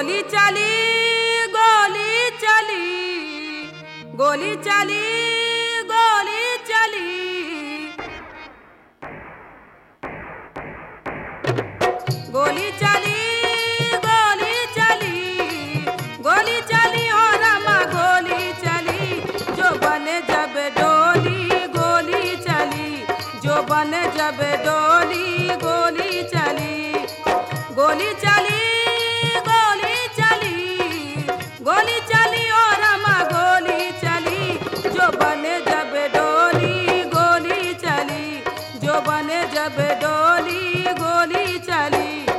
गोली चली गोली चली गोली चली गोली चली गोली चली गोली चली गोली चली हो रामा गोली चली जो बने जब डोली गोली चली जो बने जब डोली गोली चली गोली चली गोली चली गोली चली ओ रामा गोली चली जो बने जब डोली गोली चली जो बने जब डोली गोली चली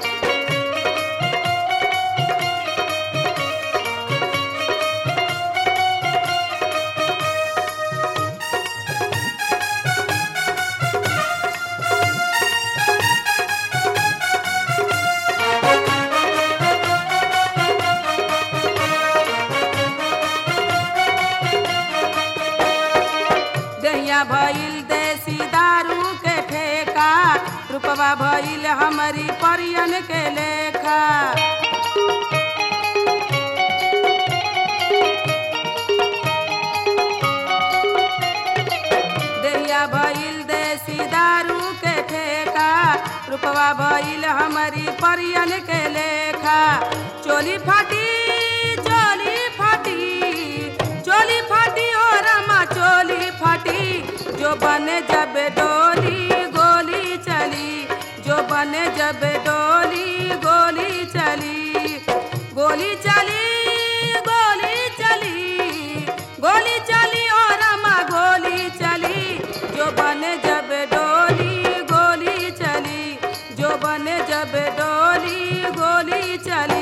भइल देसी दारू के ठेका रुपवा भइल हमारी परियन के लेखा देहिया भइल देसी दारू के ठेका रुपवा भइल हमारी परियन के लेखा चोली फाटी चोली फाटी चोली फाटी हो रामा चोली फाटी जो बने जब डोली गोली चली जो बने जब डोली गोली चली गोली चली गोली चली गोली चली ओ रामा गोली चली जो बने जब डोली गोली चली जो बने जब डोली गोली चली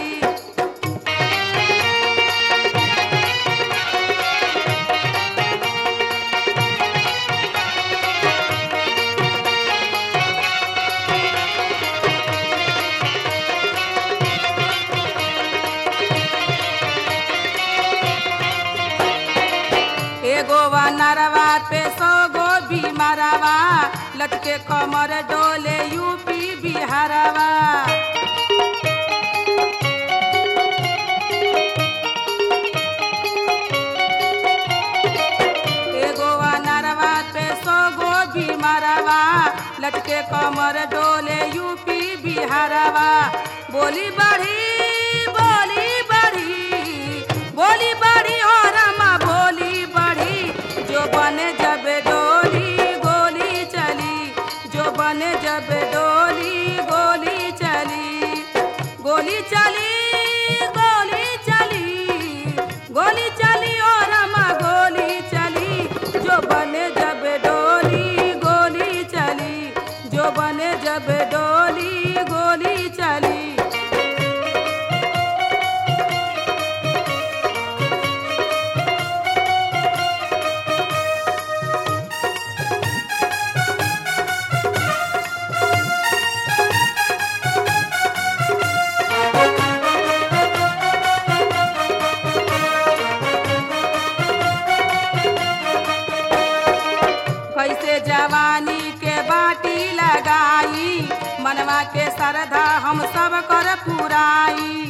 नरवा पे 100 गो बीमारवा लटके कमर डोले यूपी बिहारवा एगो नरवा पे 100 गो बीमारवा लटके कमर डोले यूपी बिहारवा बोली बढ़ी बोली बढ़ी बोली बढ़ी हो रामा बोली बढ़ी जो बने जब डोली गोली चली जो बने जब डोली गोली चली गोली चली गोली चली गोली चली ओ रामा गोली चली जो बने जब डोली गोली चली जो बने जब डोली गोली चली कैसे जवानी के बाटी लगाई मनवा के श्रद्धा हम सब कर पुराई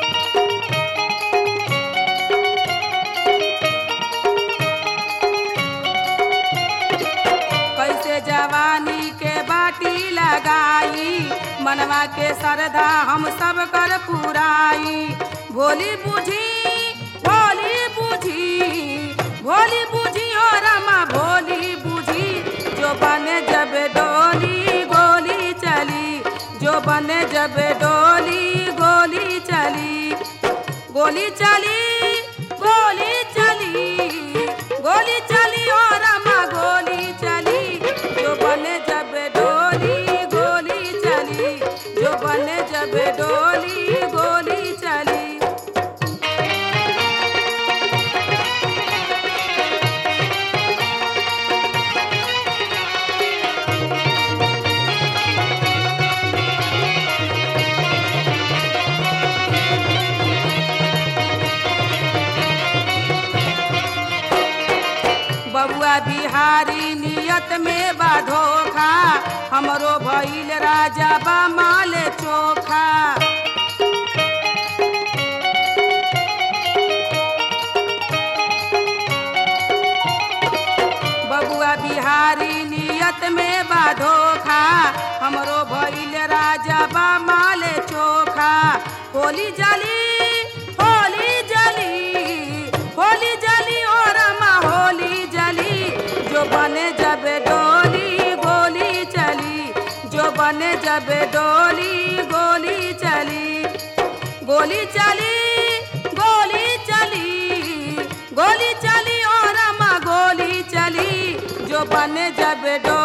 कैसे जवानी के बाटी लगाई मनवा के श्रद्धा हम सब कर पुराई भोली बुझी भोली बुझी भोली बुझी हो रामा भोली बुझी जो बने जब डोली गोली चली जो बने जब डोली गोली चली गोली चली गोली चली गोली चली ओ रामा गोली चली जो बने जब डोली गोली चली जो बने जब डोली गोली चली बबुआ बिहारी नियत में बा धोखा हमरो भइल राजा बा माल चोखा भारी नियत में बा धोखा हमरो भइल राजा बा माल चोखा होली जली होली जली होली जली ओ रमा होली जली जो बने जब डोली गोली चली जो बने जब डोली गोली चली गोली चली गोली चली गोली चली ओ रमा गोली चली जो बने जब डोली